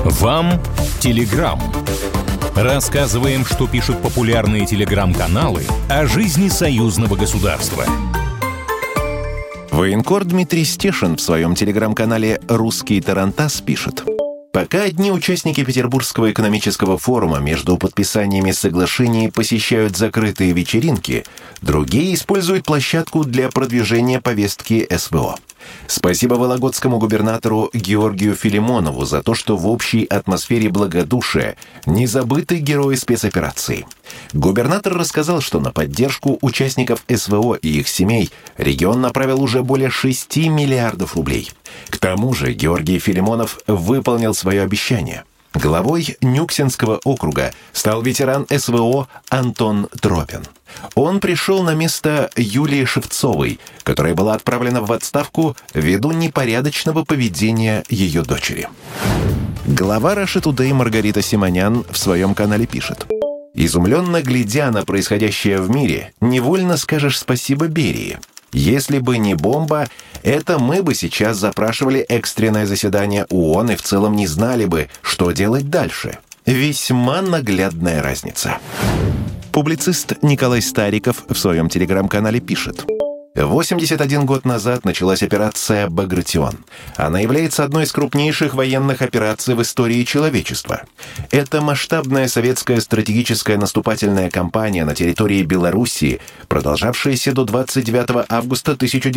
Вам Телеграм. Рассказываем, что пишут популярные телеграм-каналы о жизни союзного государства. Военкор Дмитрий Стешин в своем телеграм-канале «Русский тарантас» пишет: «Пока одни участники Петербургского экономического форума между подписаниями соглашений посещают закрытые вечеринки, другие используют площадку для продвижения повестки СВО. Спасибо вологодскому губернатору Георгию Филимонову за то, что в общей атмосфере благодушия не забыты герои спецоперации. Губернатор рассказал, что на поддержку участников СВО и их семей регион направил уже более 6 миллиардов рублей. К тому же Георгий Филимонов выполнил свое обещание. Главой Нюксинского округа стал ветеран СВО Антон Тропин. Он пришел на место Юлии Шевцовой, которая была отправлена в отставку ввиду непорядочного поведения ее дочери». Глава Russia Today Маргарита Симонян в своем канале пишет: «Изумленно глядя на происходящее в мире, невольно скажешь спасибо Берии. Если бы не бомба, это мы бы сейчас запрашивали экстренное заседание ООН и в целом не знали бы, что делать дальше. Весьма наглядная разница». Публицист Николай Стариков в своем телеграм-канале пишет: 81 год назад началась операция «Багратион». Она является одной из крупнейших военных операций в истории человечества. Это масштабная советская стратегическая наступательная кампания на территории Белоруссии, продолжавшаяся до 29 августа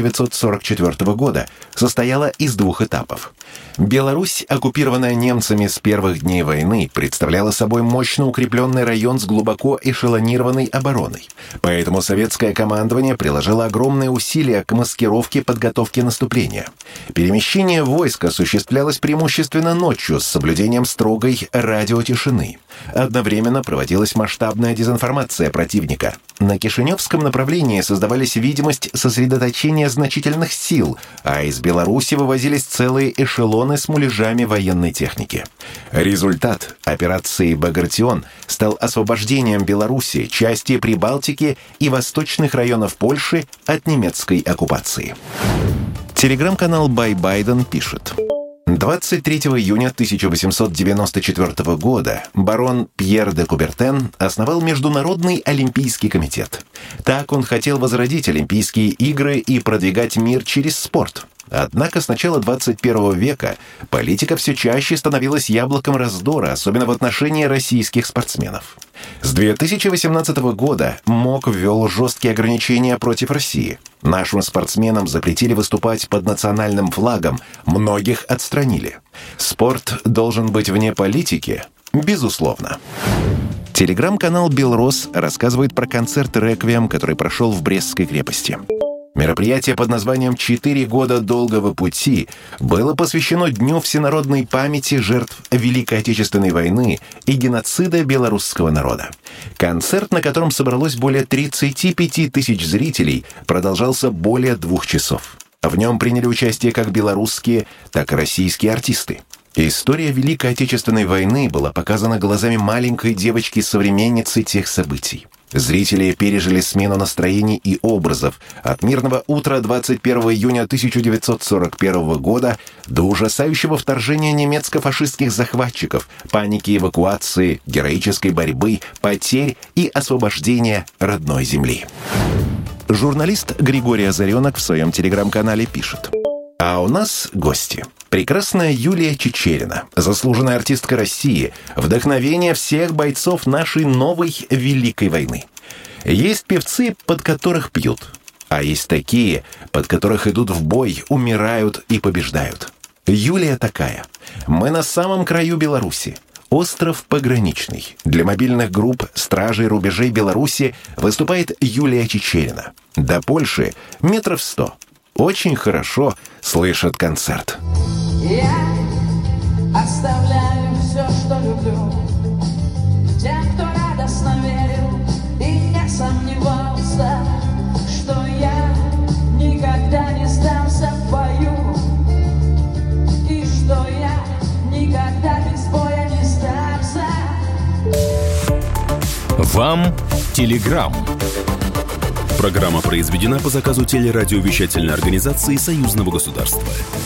1944 года, состояла из 2 этапов. Беларусь, оккупированная немцами с первых дней войны, представляла собой мощно укрепленный район с глубоко эшелонированной обороной. Поэтому советское командование приложило огромные усилия к маскировке подготовки наступления. Перемещение войск осуществлялось преимущественно ночью с соблюдением строгой радиотишины. Одновременно проводилась масштабная дезинформация противника. На Кишиневском направлении создавались видимость сосредоточения значительных сил, а из Беларуси вывозились целые эшелоны с муляжами военной техники. Результат операции «Багратион» стал освобождением Беларуси, части Прибалтики и восточных районов Польши от немецкой оккупации. Телеграм-канал «Бай Байден» пишет: 23 июня 1894 года барон Пьер де Кубертен основал Международный олимпийский комитет. Так он хотел возродить Олимпийские игры и продвигать мир через спорт. Однако с начала 21 века политика все чаще становилась яблоком раздора, особенно в отношении российских спортсменов. С 2018 года МОК ввел жесткие ограничения против России. Нашим спортсменам запретили выступать под национальным флагом, многих отстранили. Спорт должен быть вне политики? Безусловно. Телеграм-канал «Белрос» рассказывает про концерт «Реквием», который прошел в Брестской крепости. Мероприятие под названием «4 года долгого пути» было посвящено Дню всенародной памяти жертв Великой Отечественной войны и геноцида белорусского народа. Концерт, на котором собралось более 35 тысяч зрителей, продолжался более 2 часов. В нем приняли участие как белорусские, так и российские артисты. История Великой Отечественной войны была показана глазами маленькой девочки-современницы тех событий. Зрители пережили смену настроений и образов от мирного утра 21 июня 1941 года до ужасающего вторжения немецко-фашистских захватчиков, паники эвакуации, героической борьбы, потерь и освобождения родной земли. Журналист Григорий Озаренок в своем телеграм-канале пишет: «А у нас гости. Прекрасная Юлия Чичерина, заслуженная артистка России, вдохновение всех бойцов нашей новой Великой войны. Есть певцы, под которых пьют, а есть такие, под которых идут в бой, умирают и побеждают. Юлия такая. Мы на самом краю Беларуси. Остров пограничный. Для мобильных групп стражей рубежей Беларуси выступает Юлия Чичерина. До Польши метров 100. Очень хорошо слышат концерт». Я оставляю все, что люблю, тем, кто радостно верил и не сомневался, что я никогда не сдамся в бою, и что я никогда без боя не сдамся. Вам Телеграм. Программа произведена по заказу телерадиовещательной организации Союзного государства.